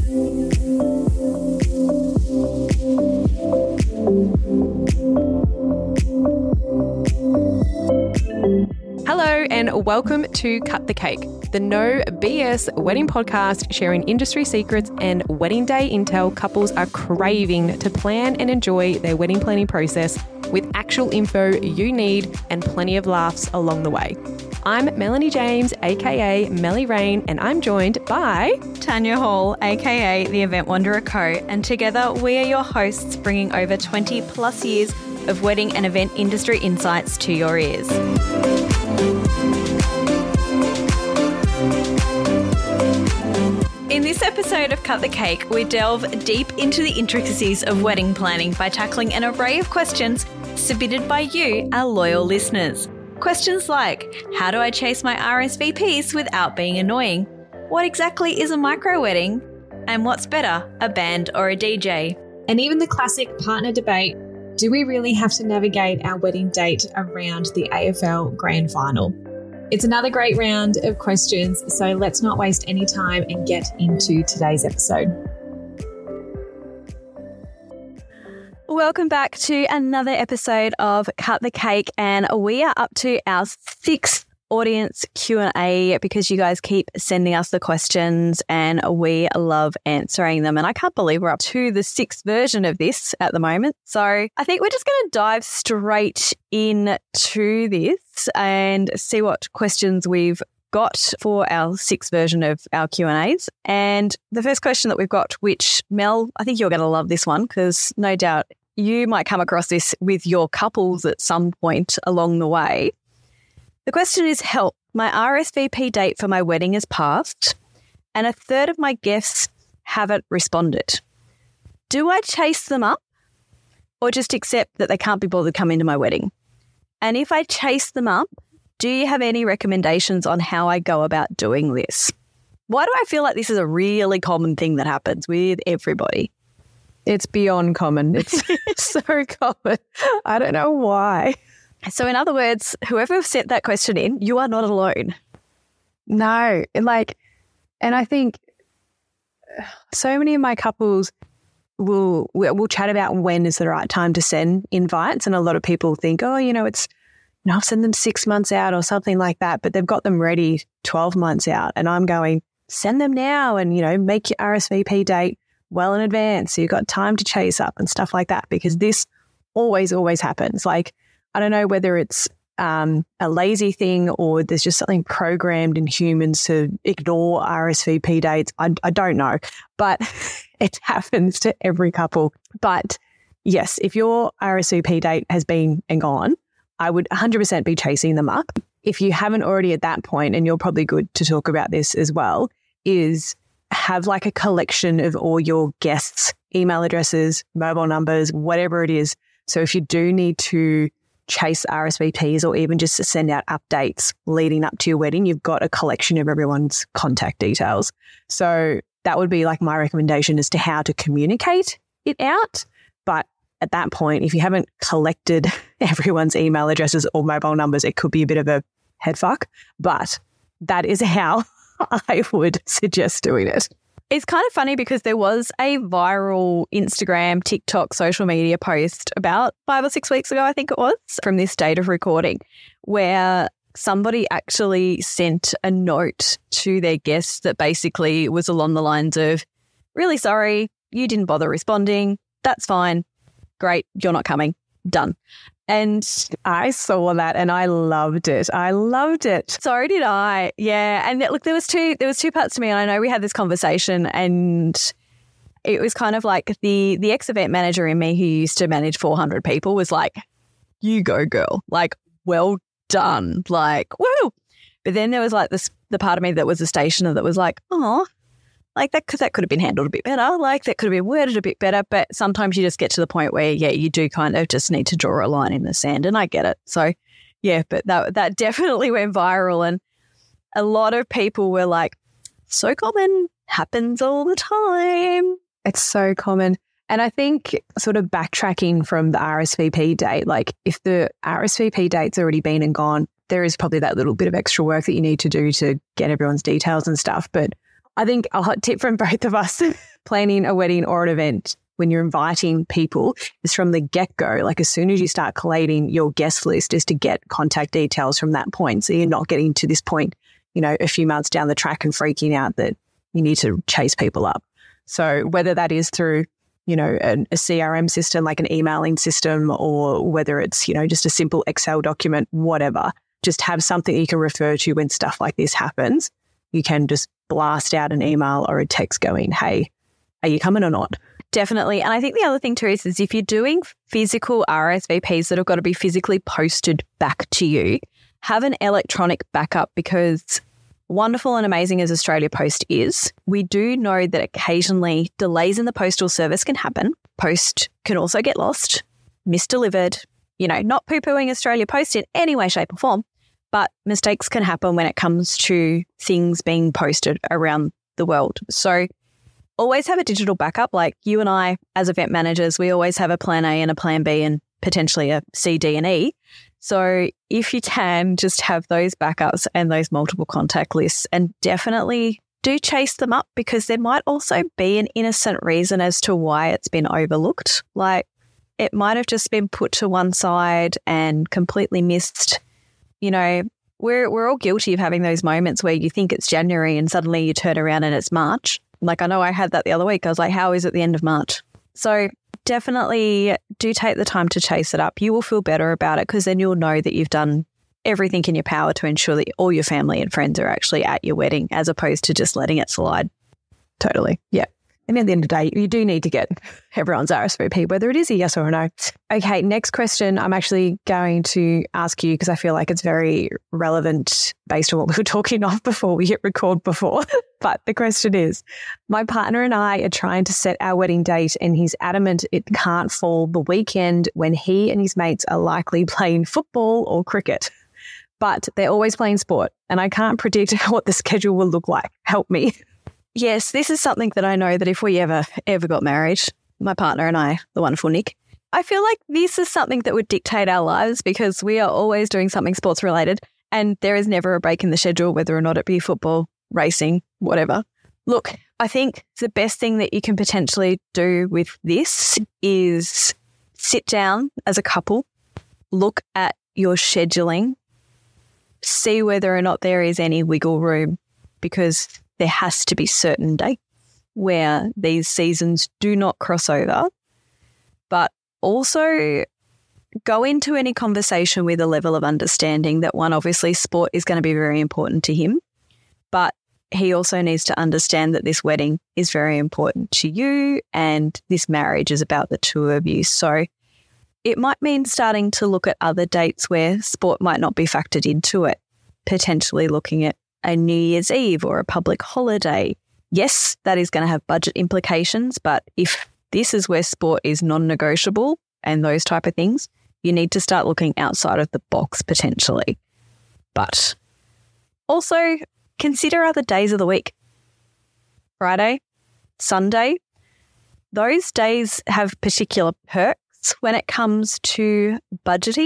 Hello and welcome to Cut the Cake, the no BS wedding podcast sharing industry secrets and wedding day intel couples are craving to plan and enjoy their wedding planning process with actual info you need and plenty of laughs along the way. I'm Melanie James, aka Melly Rain, and I'm joined by Tanya Hall, aka The Event Wanderer Co. And together we are your hosts, bringing over 20 plus years of wedding and event industry insights to your ears. In this episode of Cut the Cake, we delve deep into the intricacies of wedding planning by tackling an array of questions submitted by you, our loyal listeners. Questions like, how do I chase my RSVPs without being annoying? What exactly is a micro wedding? And what's better, a band or a DJ? And even the classic partner debate, do we really have to navigate our wedding date around the AFL Grand Final? It's another great round of questions, so let's not waste any time and get into today's episode. Welcome back to another episode of Cut the Cake, and we are up to our 6th audience Q&A because you guys keep sending us the questions and we love answering them. And I can't believe we're up to the 6th version of this at the moment. So I think we're just going to dive straight into this and see what questions we've got for our 6th version of our Q&As. And the first question that we've got, which Mel, I think you're going to love this one because no doubt you might come across this with your couples at some point along the way. The question is, help, my RSVP date for my wedding has passed and a third of my guests haven't responded. Do I chase them up or just accept that they can't be bothered coming to my wedding? And if I chase them up, do you have any recommendations on how I go about doing this? Why do I feel like this is a really common thing that happens with everybody? It's beyond common. It's so common. I don't know why. So in other words, whoever sent that question in, you are not alone. No, and I think so many of my couples will chat about when is the right time to send invites, and a lot of people think, oh, I'll send them 6 months out or something like that, but they've got them ready 12 months out, and I'm going, send them now and, make your RSVP date well in advance so you've got time to chase up and stuff like that, because this always happens. Like, I don't know whether it's a lazy thing or there's just something programmed in humans to ignore RSVP dates. I don't know, but it happens to every couple. But yes, if your RSVP date has been and gone, I would 100% be chasing them up. If you haven't already at that point, and you're probably good to talk about this as well, is have like a collection of all your guests' email addresses, mobile numbers, whatever it is. So if you do need to chase RSVPs or even just to send out updates leading up to your wedding, you've got a collection of everyone's contact details. So that would be like my recommendation as to how to communicate it out. But at that point, if you haven't collected everyone's email addresses or mobile numbers, it could be a bit of a head fuck. But that is how I would suggest doing it. It's kind of funny because there was a viral Instagram, TikTok, social media post about 5 or 6 weeks ago, I think it was, from this date of recording, where somebody actually sent a note to their guests that basically was along the lines of, really sorry, you didn't bother responding. That's fine. Great. You're not coming. Done. And I saw that and I loved it. So did I. Yeah. And look, there was two parts to me. And I know we had this conversation and it was kind of like the ex-event manager in me who used to manage 400 people was like, you go, girl. Like, well done. Like, woo. But then there was like the part of me that was a stationer that was like, oh, like that could have been handled a bit better. Like that could have been worded a bit better. But sometimes you just get to the point where, yeah, you do kind of just need to draw a line in the sand, and I get it. So, yeah, but that definitely went viral, and a lot of people were like, so common, happens all the time. It's so common. And I think sort of backtracking from the RSVP date, like if the RSVP date's already been and gone, there is probably that little bit of extra work that you need to do to get everyone's details and stuff. But I think a hot tip from both of us planning a wedding or an event when you're inviting people is from the get-go, like as soon as you start collating your guest list, is to get contact details from that point. So you're not getting to this point, a few months down the track and freaking out that you need to chase people up. So whether that is through, a CRM system, like an emailing system, or whether it's, just a simple Excel document, whatever, just have something you can refer to when stuff like this happens. You can just blast out an email or a text going, hey, are you coming or not? Definitely. And I think the other thing too is if you're doing physical RSVPs that have got to be physically posted back to you, have an electronic backup, because wonderful and amazing as Australia Post is, we do know that occasionally delays in the postal service can happen. Post can also get lost, misdelivered, not poo-pooing Australia Post in any way, shape or form, but mistakes can happen when it comes to things being posted around the world. So always have a digital backup. Like you and I, as event managers, we always have a plan A and a plan B and potentially a C, D, and E. So if you can, just have those backups and those multiple contact lists, and definitely do chase them up, because there might also be an innocent reason as to why it's been overlooked. Like it might have just been put to one side and completely missed. We're all guilty of having those moments where you think it's January and suddenly you turn around and it's March. Like I know I had that the other week. I was like, how is it the end of March? So definitely do take the time to chase it up. You will feel better about it, because then you'll know that you've done everything in your power to ensure that all your family and friends are actually at your wedding, as opposed to just letting it slide. Totally. Yeah. And at the end of the day, you do need to get everyone's RSVP, whether it is a yes or a no. Okay, next question I'm actually going to ask you, because I feel like it's very relevant based on what we were talking of before we hit record before. But the question is, my partner and I are trying to set our wedding date, and he's adamant it can't fall the weekend when he and his mates are likely playing football or cricket. But they're always playing sport, and I can't predict what the schedule will look like. Help me. Yes, this is something that I know that if we ever got married, my partner and I, the wonderful Nick, I feel like this is something that would dictate our lives, because we are always doing something sports related, and there is never a break in the schedule, whether or not it be football, racing, whatever. Look, I think the best thing that you can potentially do with this is sit down as a couple, look at your scheduling, see whether or not there is any wiggle room, because there has to be certain dates where these seasons do not cross over, but also go into any conversation with a level of understanding that, one, obviously sport is going to be very important to him, but he also needs to understand that this wedding is very important to you and this marriage is about the two of you. So it might mean starting to look at other dates where sport might not be factored into it, potentially looking at a New Year's Eve or a public holiday. Yes, that is going to have budget implications, but if this is where sport is non-negotiable and those type of things, you need to start looking outside of the box potentially. But also consider other days of the week. Friday, Sunday, those days have particular perks when it comes to budgeting.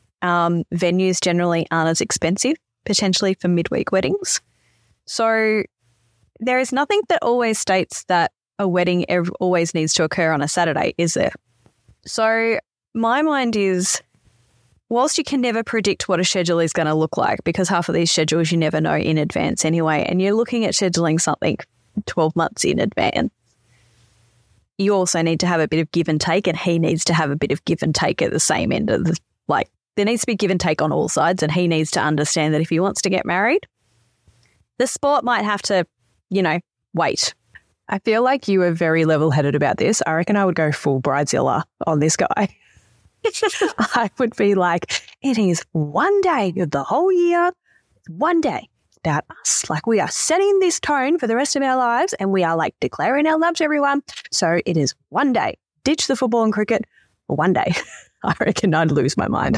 Venues generally aren't as expensive, potentially for midweek weddings. So there is nothing that always states that a wedding always needs to occur on a Saturday, is there? So my mind is, whilst you can never predict what a schedule is going to look like, because half of these schedules you never know in advance anyway, and you're looking at scheduling something 12 months in advance, you also need to have a bit of give and take, and he needs to have a bit of give and take at the same end of the, like, there needs to be give and take on all sides, and he needs to understand that if he wants to get married, the sport might have to, wait. I feel like you were very level-headed about this. I reckon I would go full Bridezilla on this guy. I would be like, it is one day of the whole year, one day about us. Like, we are setting this tone for the rest of our lives, and we are like declaring our love to everyone. So it is one day. Ditch the football and cricket for one day. I reckon I'd lose my mind.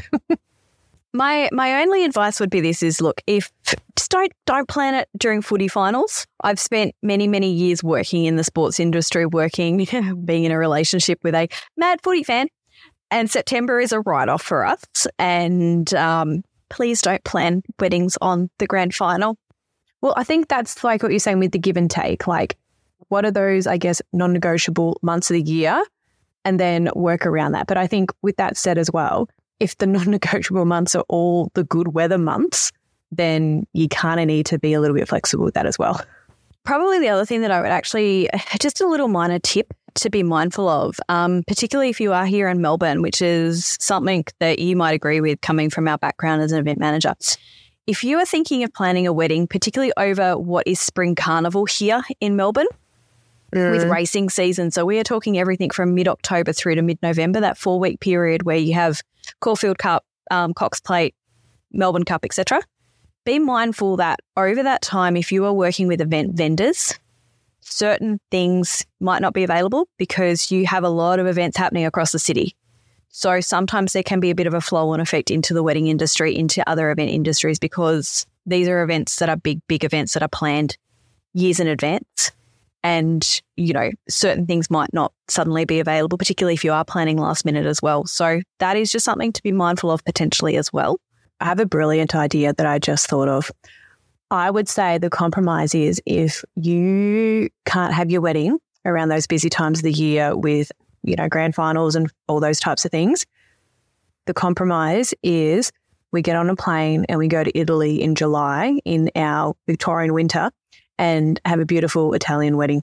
My only advice would be this is, look, just don't plan it during footy finals. I've spent many, many years working in the sports industry, being in a relationship with a mad footy fan, and September is a write-off for us. And please don't plan weddings on the grand final. Well, I think that's like what you're saying with the give and take. Like, what are those, I guess, non-negotiable months of the year, and then work around that. But I think with that said as well, if the non-negotiable months are all the good weather months, then you kind of need to be a little bit flexible with that as well. Probably the other thing that I would actually, just a little minor tip to be mindful of, particularly if you are here in Melbourne, which is something that you might agree with coming from our background as an event manager. If you are thinking of planning a wedding, particularly over what is Spring Carnival here in Melbourne, with racing season, so we are talking everything from mid-October through to mid-November, that 4-week period where you have Caulfield Cup, Cox Plate, Melbourne Cup, etc. Be mindful that over that time, if you are working with event vendors, certain things might not be available because you have a lot of events happening across the city. So sometimes there can be a bit of a flow-on effect into the wedding industry, into other event industries, because these are events that are big events that are planned years in advance. And, you know, certain things might not suddenly be available, particularly if you are planning last minute as well. So that is just something to be mindful of potentially as well. I have a brilliant idea that I just thought of. I would say the compromise is if you can't have your wedding around those busy times of the year with, you know, grand finals and all those types of things, the compromise is we get on a plane and we go to Italy in July in our Victorian winter and have a beautiful Italian wedding.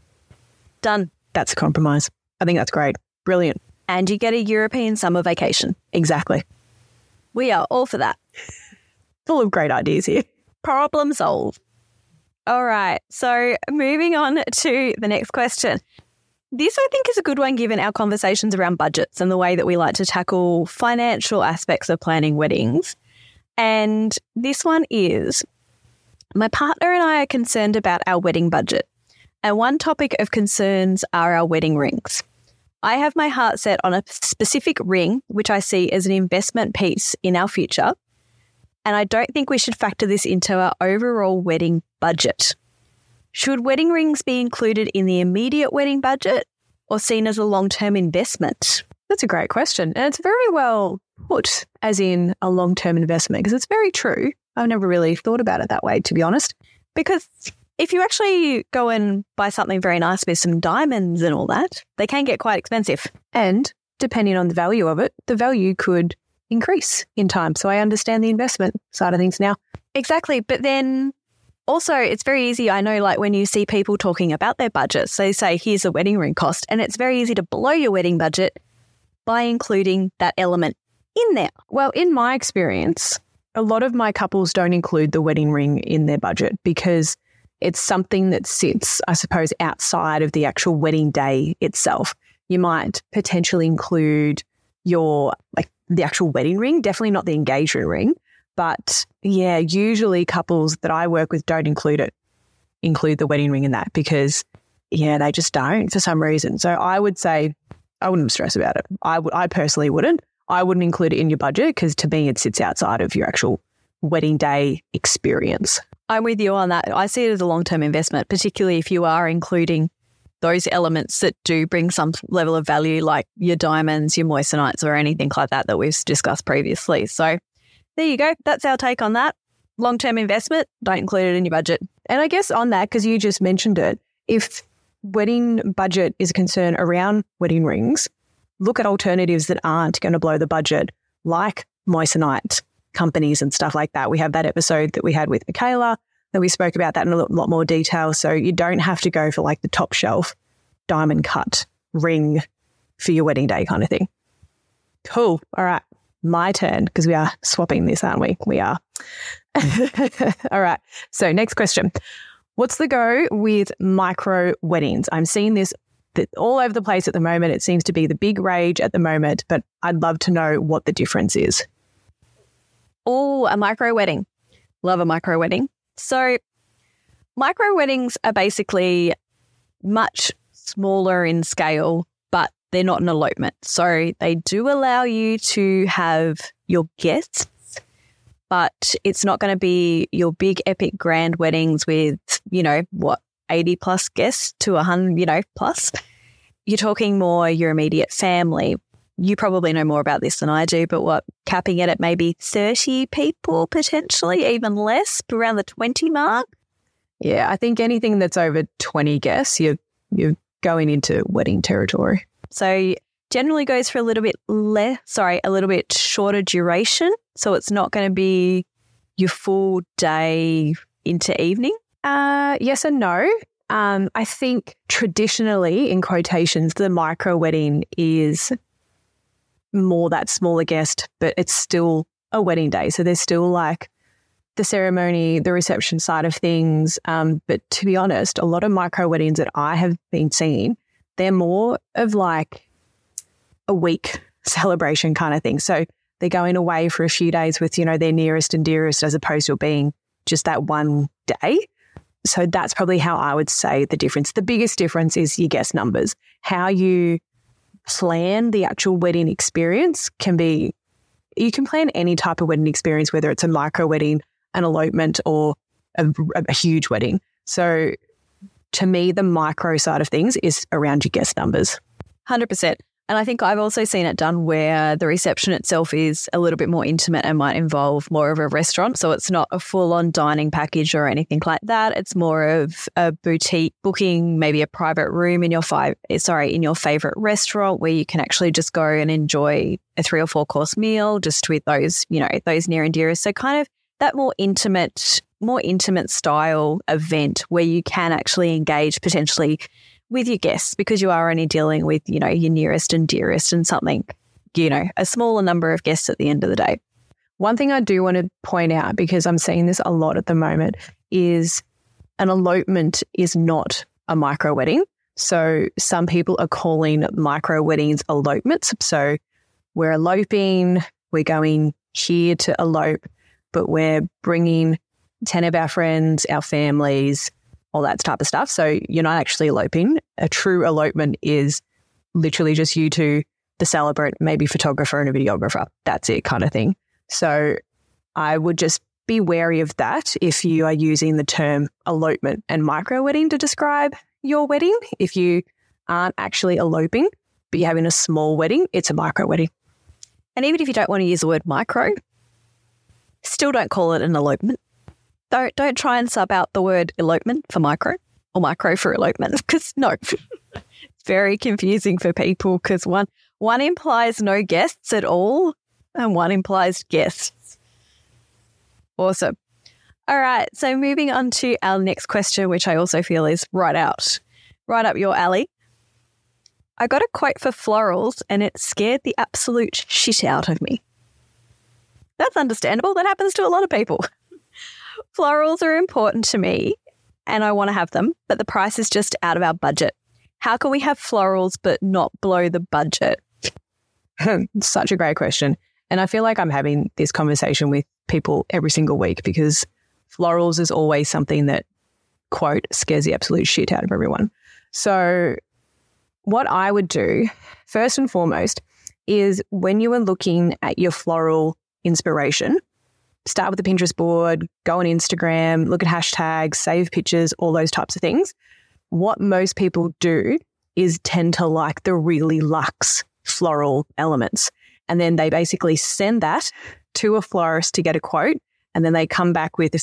Done. That's a compromise. I think that's great. Brilliant. And you get a European summer vacation. Exactly. We are all for that. Full of great ideas here. Problem solved. All right. So moving on to the next question. This, I think, is a good one given our conversations around budgets and the way that we like to tackle financial aspects of planning weddings. And this one is, my partner and I are concerned about our wedding budget. And one topic of concerns are our wedding rings. I have my heart set on a specific ring, which I see as an investment piece in our future. And I don't think we should factor this into our overall wedding budget. Should wedding rings be included in the immediate wedding budget or seen as a long-term investment? That's a great question. And it's very well put as in a long-term investment, because it's very true. I've never really thought about it that way, to be honest. Because if you actually go and buy something very nice with some diamonds and all that, they can get quite expensive. And depending on the value of it, the value could increase in time. So I understand the investment side of things now. Exactly. But then also it's very easy. I know, like when you see people talking about their budgets, they say, here's a wedding ring cost. And it's very easy to blow your wedding budget by including that element in there. Well, in my experience, a lot of my couples don't include the wedding ring in their budget because it's something that sits, I suppose, outside of the actual wedding day itself. You might potentially include your, like, the actual wedding ring, definitely not the engagement ring. But yeah, usually couples that I work with don't include the wedding ring in that because, yeah, they just don't for some reason. So I would say I wouldn't stress about it. I personally wouldn't. I wouldn't include it in your budget because to me it sits outside of your actual wedding day experience. I'm with you on that. I see it as a long-term investment, particularly if you are including those elements that do bring some level of value, like your diamonds, your moissanites, or anything like that we've discussed previously. So there you go. That's our take on that. Long-term investment, don't include it in your budget. And I guess on that, because you just mentioned it, if wedding budget is a concern around wedding rings, look at alternatives that aren't going to blow the budget, like moissanite companies and stuff like that. We have that episode that we had with Michaela that we spoke about that in a lot more detail. So you don't have to go for like the top shelf diamond cut ring for your wedding day kind of thing. Cool. All right. My turn, because we are swapping this, aren't we? We are. All right. So next question. What's the go with micro weddings? I'm seeing this all over the place at the moment. It seems to be the big rage at the moment, but I'd love to know what the difference is. Oh, a micro wedding. Love a micro wedding. So micro weddings are basically much smaller in scale, but they're not an elopement. So they do allow you to have your guests, but it's not going to be your big epic grand weddings with, 80 plus guests to 100, plus. You're talking more your immediate family. You probably know more about this than I do, but capping it at maybe 30 people, potentially even less, around the 20 mark. Yeah, I think anything that's over 20 guests, you're going into wedding territory. So generally goes for a little bit shorter duration. So it's not going to be your full day into evening. Yes and no. I think traditionally, in quotations, the micro wedding is more that smaller guest, but it's still a wedding day. So there's still like the ceremony, the reception side of things. But to be honest, a lot of micro weddings that I have been seeing, they're more of like a week celebration kind of thing. So they're going away for a few days with, their nearest and dearest, as opposed to being just that one day. So that's probably how I would say the difference. The biggest difference is your guest numbers. How you plan the actual wedding experience you can plan any type of wedding experience, whether it's a micro wedding, an elopement, or a huge wedding. So to me, the micro side of things is around your guest numbers. 100%. And I think I've also seen it done where the reception itself is a little bit more intimate and might involve more of a restaurant. So it's not a full-on dining package or anything like that. It's more of a boutique booking, maybe a private room in your favorite restaurant where you can actually just go and enjoy a 3 or 4 course meal just with those, those near and dearest. So kind of that more intimate style event where you can actually engage potentially with your guests, because you are only dealing with, your nearest and dearest and something, a smaller number of guests at the end of the day. One thing I do want to point out, because I'm seeing this a lot at the moment, is an elopement is not a micro wedding. So some people are calling micro weddings elopements. So we're eloping, we're going here to elope, but we're bringing 10 of our friends, our families, all that type of stuff. So you're not actually eloping. A true elopement is literally just you two, the celebrant, maybe photographer and a videographer. That's it kind of thing. So I would just be wary of that if you are using the term elopement and micro wedding to describe your wedding. If you aren't actually eloping, but you're having a small wedding, it's a micro wedding. And even if you don't want to use the word micro, still don't call it an elopement. Don't try and sub out the word elopement for micro or micro for elopement, because no, it's very confusing for people, because one implies no guests at all and one implies guests. Awesome. All right, so moving on to our next question, which I also feel is right up your alley. I got a quote for florals and it scared the absolute shit out of me. That's understandable. That happens to a lot of people. Florals are important to me and I want to have them, but the price is just out of our budget. How can we have florals but not blow the budget? Such a great question. And I feel like I'm having this conversation with people every single week, because florals is always something that, quote, scares the absolute shit out of everyone. So what I would do, first and foremost, is when you are looking at your floral inspiration, start with the Pinterest board, go on Instagram, look at hashtags, save pictures, all those types of things. What most people do is tend to like the really luxe floral elements. And then they basically send that to a florist to get a quote. And then they come back with a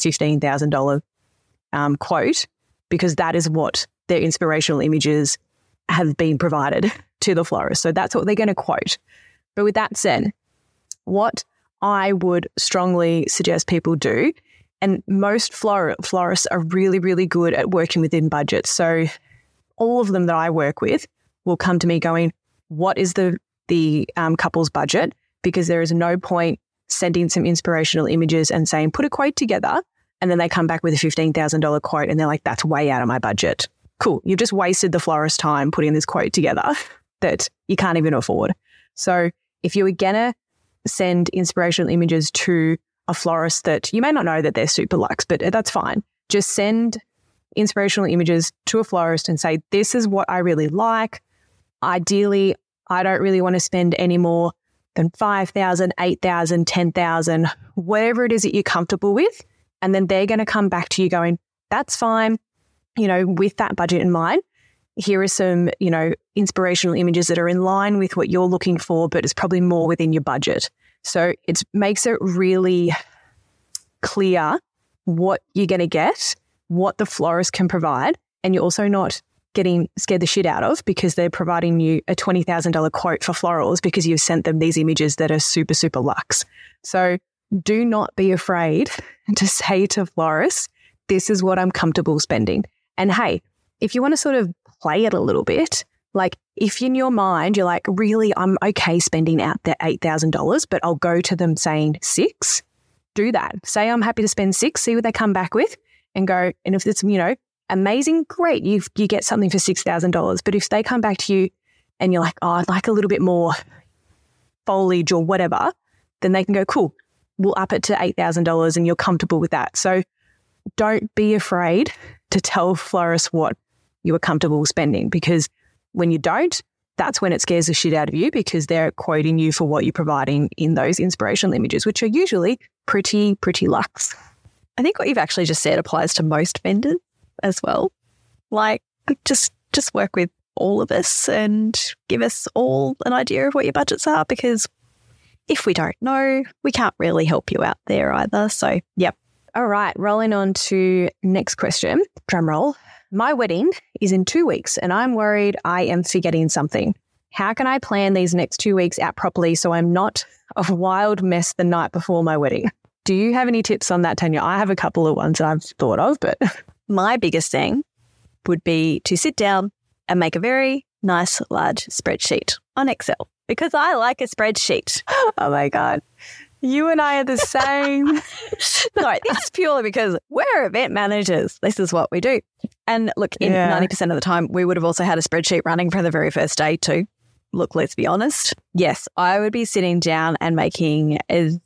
$15,000 quote, because that is what their inspirational images have been provided to the florist. So that's what they're going to quote. But with that said, what I would strongly suggest people do, and most florists are really, really good at working within budget. So all of them that I work with will come to me going, what is the couple's budget? Because there is no point sending some inspirational images and saying, put a quote together. And then they come back with a $15,000 quote and they're like, that's way out of my budget. Cool. You've just wasted the florist's time putting this quote together that you can't even afford. So if you were going to send inspirational images to a florist that you may not know that they're super luxe, but that's fine. Just send inspirational images to a florist and say, this is what I really like. Ideally, I don't really want to spend any more than $5,000, $8,000, $10,000, whatever it is that you're comfortable with. And then they're going to come back to you going, that's fine. With that budget in mind, here are some, inspirational images that are in line with what you're looking for, but it's probably more within your budget. So it makes it really clear what you're going to get what the florist can provide, and you're also not getting scared the shit out of because they're providing you a $20,000 quote for florals because you've sent them these images that are super, super luxe. So do not be afraid to say to florists, this is what I'm comfortable spending. And hey, if you want to sort of play it a little bit, like if in your mind you're like, really, I'm okay spending out that $8,000, but I'll go to them saying $6,000, do that. Say I'm happy to spend $6,000, see what they come back with and go. And if it's, amazing, great, you get something for $6,000. But if they come back to you and you're like, oh, I'd like a little bit more foliage or whatever, then they can go, cool, we'll up it to $8,000 and you're comfortable with that. So don't be afraid to tell florists what you are comfortable spending, because when you don't, that's when it scares the shit out of you, because they're quoting you for what you're providing in those inspirational images, which are usually pretty luxe. I think what you've actually just said applies to most vendors as well. Like, just work with all of us and give us all an idea of what your budgets are, because if we don't know, we can't really help you out there either. So, yep. All right, rolling on to next question. Drum roll. My wedding is in 2 weeks and I'm worried I am forgetting something. How can I plan these next 2 weeks out properly so I'm not a wild mess the night before my wedding? Do you have any tips on that, Tanya? I have a couple of ones that I've thought of, but my biggest thing would be to sit down and make a very nice large spreadsheet on Excel, because I like a spreadsheet. Oh my God. You and I are the same. No, this is purely because we're event managers. This is what we do. And look, 90% of the time, we would have also had a spreadsheet running from the very first day too. Look, let's be honest. Yes, I would be sitting down and making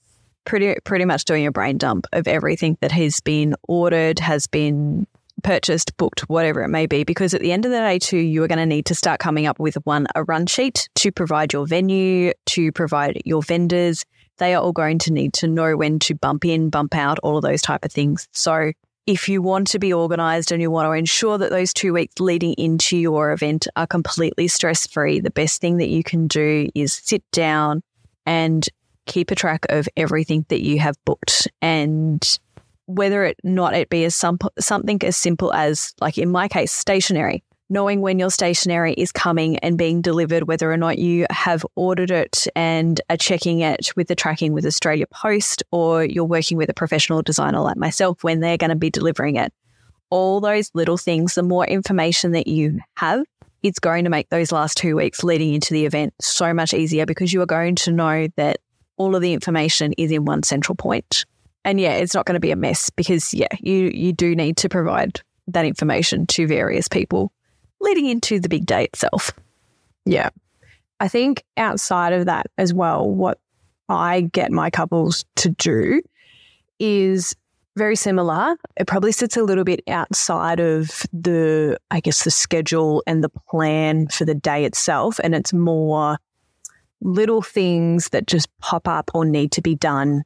pretty much doing a brain dump of everything that has been ordered, has been purchased, booked, whatever it may be, because at the end of the day too, you are going to need to start coming up with a run sheet to provide your venue, to provide your vendors. They are all going to need to know when to bump in, bump out, all of those type of things. So if you want to be organised and you want to ensure that those 2 weeks leading into your event are completely stress-free, the best thing that you can do is sit down and keep a track of everything that you have booked. And whether it be as something as simple as, like in my case, stationery. Knowing when your stationery is coming and being delivered, whether or not you have ordered it and are checking it with the tracking with Australia Post, or you're working with a professional designer like myself when they're going to be delivering it. All those little things, the more information that you have, it's going to make those last 2 weeks leading into the event so much easier, because you are going to know that all of the information is in one central point. And yeah, it's not going to be a mess, because you do need to provide that information to various people leading into the big day itself. Yeah. I think outside of that as well, what I get my couples to do is very similar. It probably sits a little bit outside of the schedule and the plan for the day itself. And it's more little things that just pop up or need to be done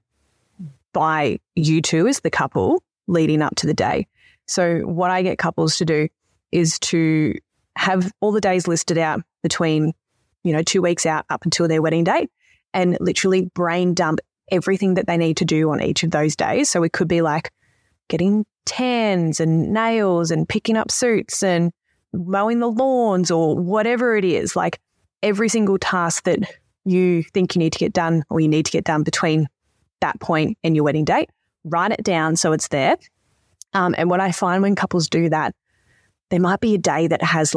by you two as the couple leading up to the day. So what I get couples to do is to have all the days listed out between, 2 weeks out up until their wedding date, and literally brain dump everything that they need to do on each of those days. So it could be like getting tans and nails and picking up suits and mowing the lawns or whatever it is, like every single task that you think you need to get done or you need to get done between that point and your wedding date, write it down so it's there. And what I find when couples do that, there might be a day that has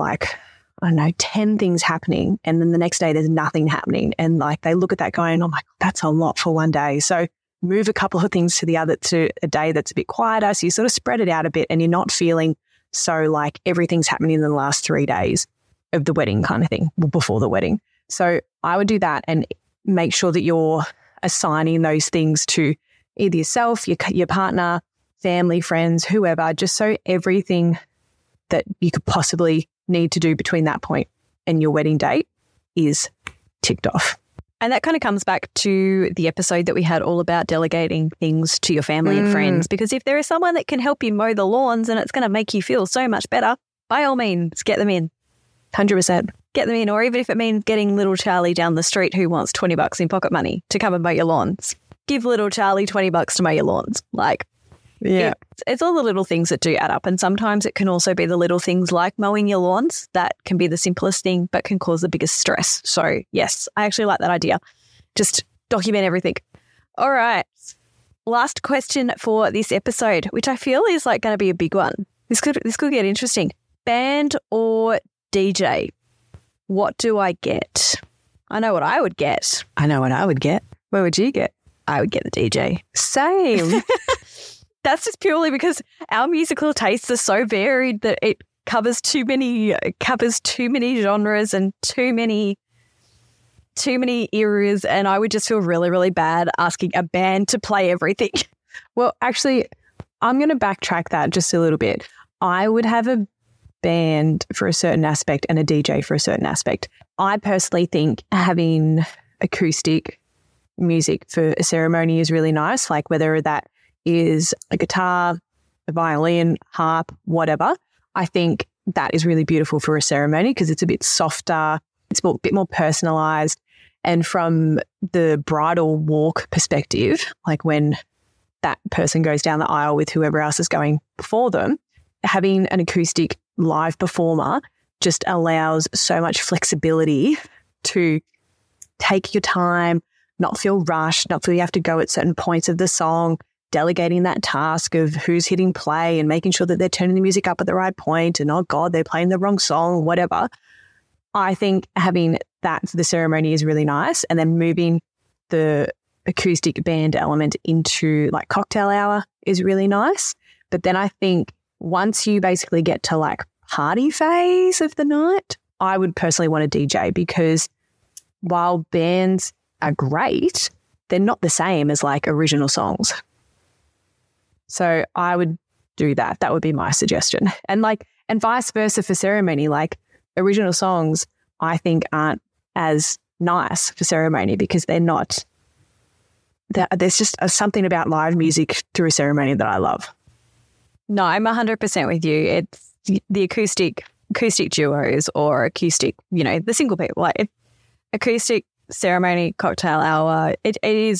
10 things happening, and then the next day there's nothing happening. And they look at that going, oh my God, that's a lot for one day. So move a couple of things to a day that's a bit quieter. So you sort of spread it out a bit and you're not feeling so like everything's happening in the last 3 days of the wedding kind of thing, before the wedding. So I would do that and make sure that you're assigning those things to either yourself, your partner, family, friends, whoever, just so everything that you could possibly need to do between that point and your wedding date is ticked off. And that kind of comes back to the episode that we had all about delegating things to your family and friends, because if there is someone that can help you mow the lawns and it's going to make you feel so much better, by all means, get them in. 100%. Get them in, or even if it means getting little Charlie down the street who wants $20 in pocket money to come and mow your lawns. Give little Charlie $20 to mow your lawns. Yeah. It's all the little things that do add up. And sometimes it can also be the little things like mowing your lawns that can be the simplest thing but can cause the biggest stress. So, yes, I actually like that idea. Just document everything. All right. Last question for this episode, which I feel is like going to be a big one. This could get interesting. Band or DJ? What do I get? I know what I would get. I know what I would get. What would you get? I would get the DJ. Same. That's just purely because our musical tastes are so varied that it covers too many genres and too many eras, and I would just feel really, really bad asking a band to play everything. Well, actually, I'm going to backtrack that just a little bit. I would have a band for a certain aspect and a DJ for a certain aspect. I personally think having acoustic music for a ceremony is really nice, like whether that is a guitar, a violin, harp, whatever. I think that is really beautiful for a ceremony because it's a bit softer, it's a bit more personalized. And from the bridal walk perspective, like when that person goes down the aisle with whoever else is going before them, having an acoustic live performer just allows so much flexibility to take your time, not feel rushed, not feel you have to go at certain points of the song, delegating that task of who's hitting play and making sure that they're turning the music up at the right point and, oh God, they're playing the wrong song, whatever. I think having that for the ceremony is really nice. And then moving the acoustic band element into like cocktail hour is really nice. But then I think once you basically get to like party phase of the night, I would personally want a DJ because while bands are great, they're not the same as like original songs. So I would do that. That would be my suggestion. And vice versa for ceremony, like original songs I think aren't as nice for ceremony because they're not, there's just something about live music through a ceremony that I love. No, I'm 100% with you. It's the acoustic duos or acoustic, the single people, like acoustic ceremony, cocktail hour. It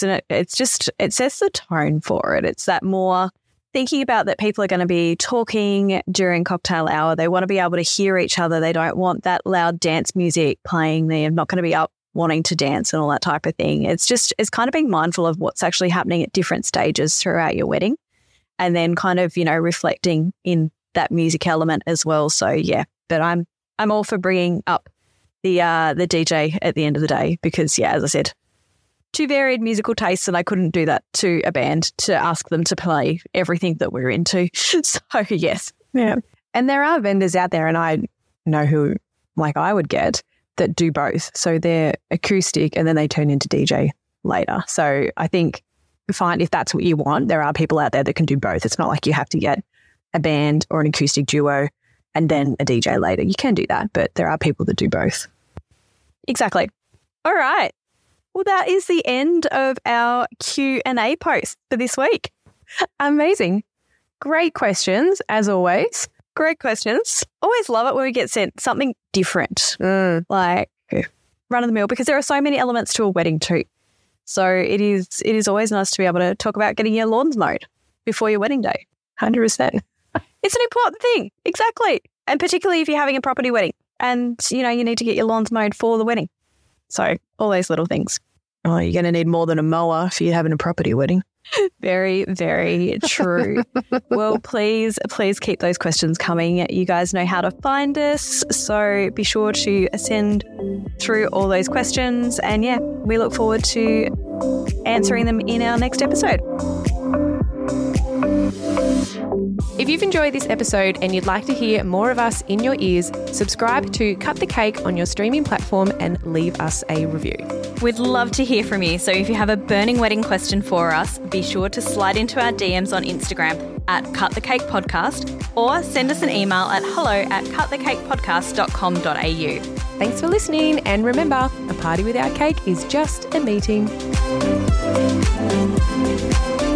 sets the tone for it. It's that more thinking about that people are going to be talking during cocktail hour. They want to be able to hear each other. They don't want that loud dance music playing. They're not going to be up wanting to dance and all that type of thing. It's kind of being mindful of what's actually happening at different stages throughout your wedding and then kind of, reflecting in that music element as well. So yeah, but I'm all for bringing up the DJ at the end of the day because, yeah, as I said, two varied musical tastes and I couldn't do that to a band to ask them to play everything that we're into. So, yes. Yeah. And there are vendors out there and I know who, like I would get, that do both. So they're acoustic and then they turn into DJ later. So I think fine, if that's what you want, there are people out there that can do both. It's not like you have to get a band or an acoustic duo and then a DJ later. You can do that, but there are people that do both. Exactly. All right. Well, that is the end of our Q&A post for this week. Amazing. Great questions, as always. Great questions. Always love it when we get sent something different, like run of the mill, because there are so many elements to a wedding too. So it is always nice to be able to talk about getting your lawns mowed before your wedding day. 100%. It's an important thing. Exactly. And particularly if you're having a property wedding and, you need to get your lawns mowed for the wedding. So all those little things. Oh, you're going to need more than a mower if you're having a property wedding. Very, very true. Well, please keep those questions coming. You guys know how to find us. So be sure to send through all those questions. And yeah, we look forward to answering them in our next episode. If you've enjoyed this episode and you'd like to hear more of us in your ears, subscribe to Cut the Cake on your streaming platform and leave us a review. We'd love to hear from you. So if you have a burning wedding question for us, be sure to slide into our DMs on Instagram at Cut the Cake Podcast or send us an email at hello@cutthecakepodcast.com.au. Thanks for listening, and remember, a party without cake is just a meeting.